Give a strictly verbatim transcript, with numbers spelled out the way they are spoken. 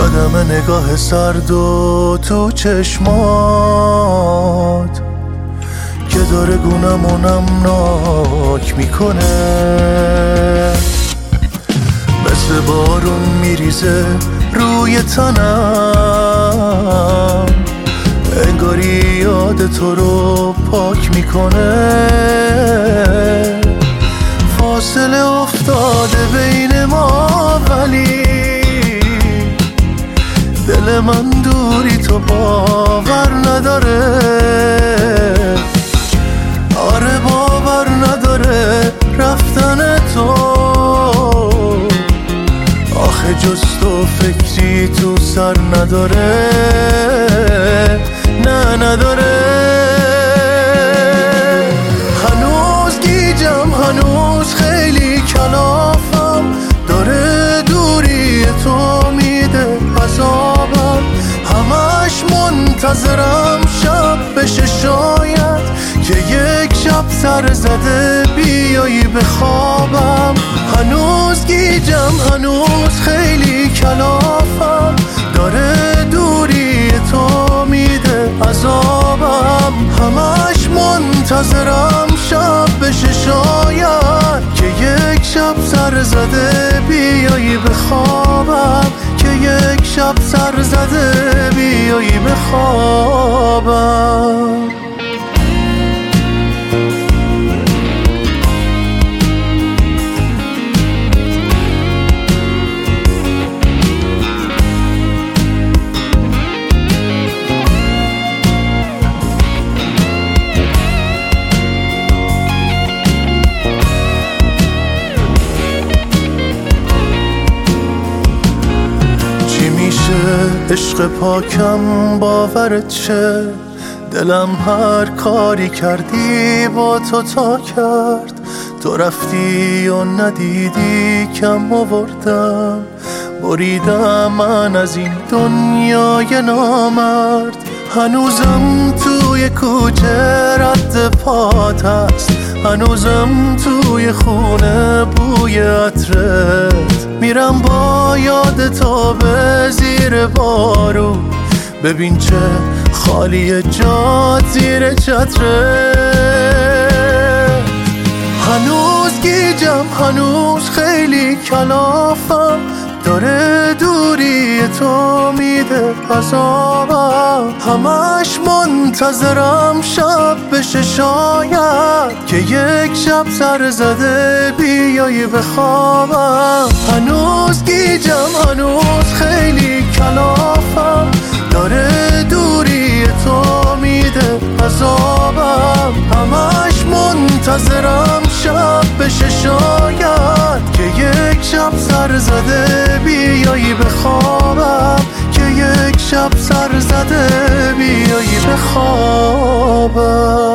یادم نگاه سرد و تو چشمات که داره گونمو نمناک میکنه، مثل بارون میریزه روی تنم، انگاری یاد تو رو پاک میکنه. فاصله افتاده بین ما ولی دل من دوری تو باور نداره، آره باور نداره رفتن تو، آخه جز تو فکری تو سر نداره، نه نداره. هنوز گیجم، هنوز خیلی کلافم، داره دوری تو میده عذابم، همش منتظرم شب بشه شاید که یک شب سر زده بیایی به خوابم. هنوز گیجم، هنوز خیلی کلافم، داره دوری تو میده عذابم، همش منتظرم شب بشه شاید که یک شب سر زده بیایی به خوابم، که یک شب سر زده بیایی به خوابم. عشق پاکم باورت شه، دلم هر کاری کردی با تو تا کرد، تو رفتی و ندیدی کم آوردم، بریدم من از این دنیای نامرد. هنوزم توی کوچه رد پات هست، هنوزم توی خونه بوی عطرت، میرم با یاد تو به زیر بارو، ببین چه خالی جات زیر چترت. هنوز گیجم، هنوز خیلی کلافم، داره دوری تو میده عذابم، همش منتظرم شب بشه شاید که یک شب سر زده بیایی به خوابم. هنوز گیجم، هنوز خیلی کلافم، داره دوری تو میده عذابم، همش منتظرم شب بشه شاید که یک شب سر زده بیایی به خوابم، که یک شب سر زده بیایی به خوابم.